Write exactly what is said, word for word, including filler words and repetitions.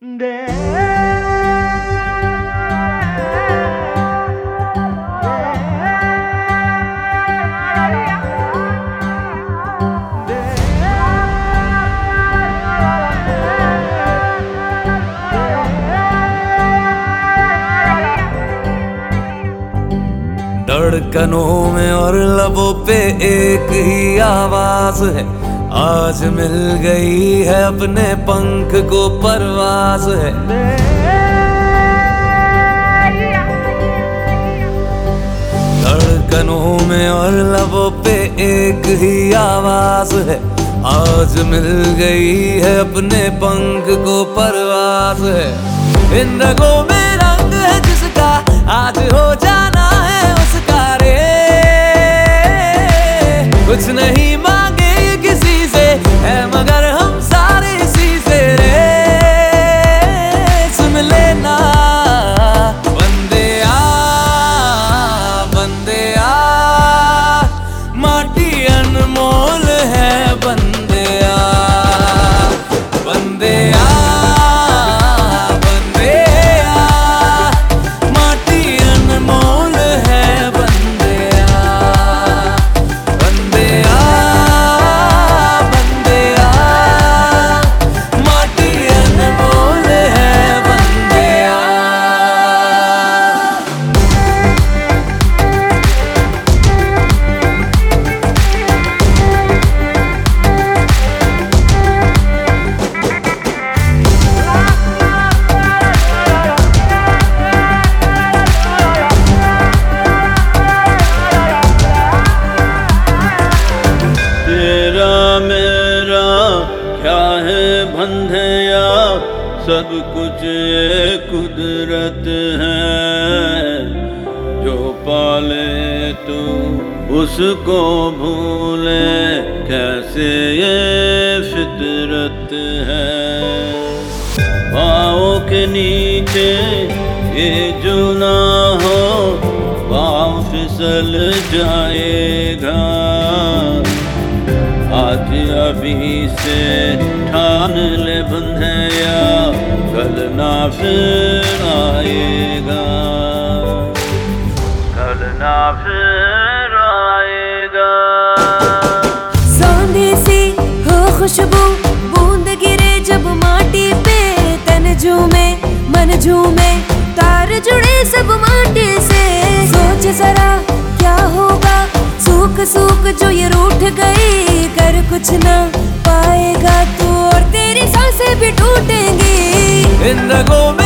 धड़कनों में और लबों पे एक ही आवाज है, आज मिल गई है अपने पंख को परवाज है। धड़कनों में और लबों पे एक ही आवाज है, आज मिल गई है अपने पंख को परवाज है। इन रगों में रंग है जिसका आज हो जाना है उसका रे, कुछ नहीं मांगे किसी से है मगर हम सारे इसी से रे। सुन लेना बंदे आ बंदे आ, माटी अनमोल है बंदे आ बंदे आ बंधया सब कुछ ये कुदरत है, जो पाले तू उसको भूले कैसे ये फितरत है। पाँव के नीचे ये जो ना हो पाँव फिसल जाएगा, आज अभी से ठान ले बंधया कल ना फिर आएगा, कल ना फिर आएगा। सौंधी सी हो खुशबू बूंद गिरे जब माटी पे, तन झूमे मन झूमे तार जुड़े सब माटी से। सोच जरा क्या होगा सूख सूख जो ये रूठ गई, कर कुछ ना पाएगा तू और तेरी सांसें भी टूटेंगी। इन रगों में